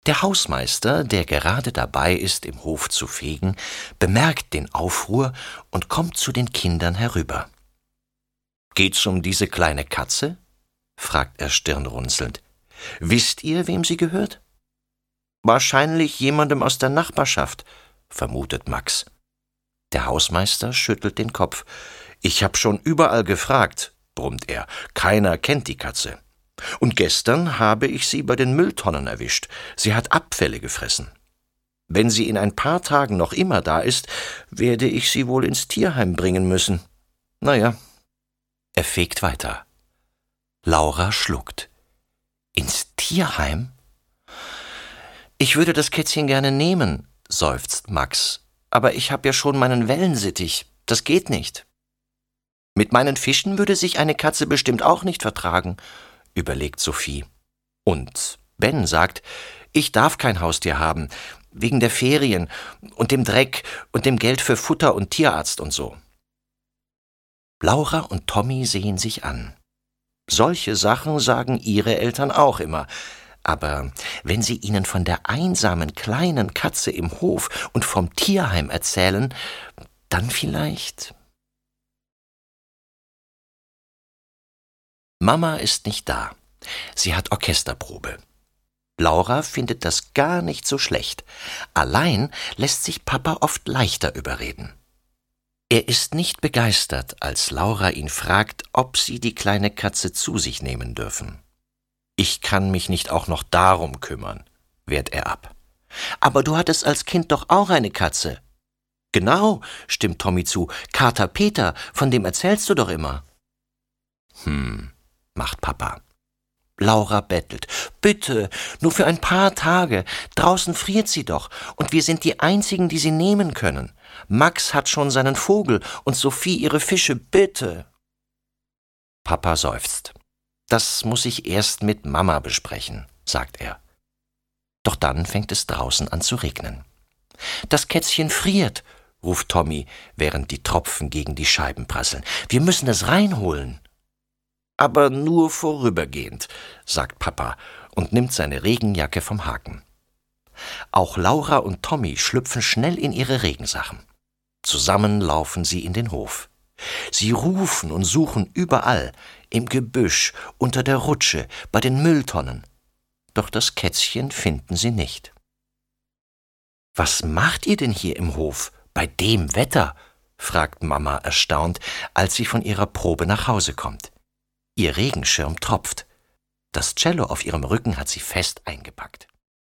Der Hausmeister, der gerade dabei ist, im Hof zu fegen, bemerkt den Aufruhr und kommt zu den Kindern herüber. »Geht's um diese kleine Katze?« fragt er stirnrunzelnd. »Wisst ihr, wem sie gehört?« »Wahrscheinlich jemandem aus der Nachbarschaft«, vermutet Max. Der Hausmeister schüttelt den Kopf. »Ich hab schon überall gefragt«, brummt er. »Keiner kennt die Katze. Und gestern habe ich sie bei den Mülltonnen erwischt. Sie hat Abfälle gefressen. Wenn sie in ein paar Tagen noch immer da ist, werde ich sie wohl ins Tierheim bringen müssen. Naja.« Er fegt weiter. Laura schluckt. »Ins Tierheim?« »Ich würde das Kätzchen gerne nehmen«, seufzt Max. »Aber ich habe ja schon meinen Wellensittich. Das geht nicht.« »Mit meinen Fischen würde sich eine Katze bestimmt auch nicht vertragen«, überlegt Sophie. Und Ben sagt, ich darf kein Haustier haben, wegen der Ferien und dem Dreck und dem Geld für Futter und Tierarzt und so. Laura und Tommy sehen sich an. Solche Sachen sagen ihre Eltern auch immer. Aber wenn sie ihnen von der einsamen kleinen Katze im Hof und vom Tierheim erzählen, dann vielleicht. Mama ist nicht da. Sie hat Orchesterprobe. Laura findet das gar nicht so schlecht. Allein lässt sich Papa oft leichter überreden. Er ist nicht begeistert, als Laura ihn fragt, ob sie die kleine Katze zu sich nehmen dürfen. »Ich kann mich nicht auch noch darum kümmern«, wehrt er ab. »Aber du hattest als Kind doch auch eine Katze.« »Genau«, stimmt Tommy zu, »Kater Peter, von dem erzählst du doch immer.« Macht Papa. Laura bettelt. »Bitte, nur für ein paar Tage. Draußen friert sie doch, und wir sind die Einzigen, die sie nehmen können. Max hat schon seinen Vogel und Sophie ihre Fische. Bitte!« Papa seufzt. »Das muss ich erst mit Mama besprechen«, sagt er. Doch dann fängt es draußen an zu regnen. »Das Kätzchen friert«, ruft Tommy, während die Tropfen gegen die Scheiben prasseln. »Wir müssen es reinholen.« »Aber nur vorübergehend«, sagt Papa und nimmt seine Regenjacke vom Haken. Auch Laura und Tommy schlüpfen schnell in ihre Regensachen. Zusammen laufen sie in den Hof. Sie rufen und suchen überall, im Gebüsch, unter der Rutsche, bei den Mülltonnen. Doch das Kätzchen finden sie nicht. »Was macht ihr denn hier im Hof, bei dem Wetter?« fragt Mama erstaunt, als sie von ihrer Probe nach Hause kommt. Ihr Regenschirm tropft. Das Cello auf ihrem Rücken hat sie fest eingepackt.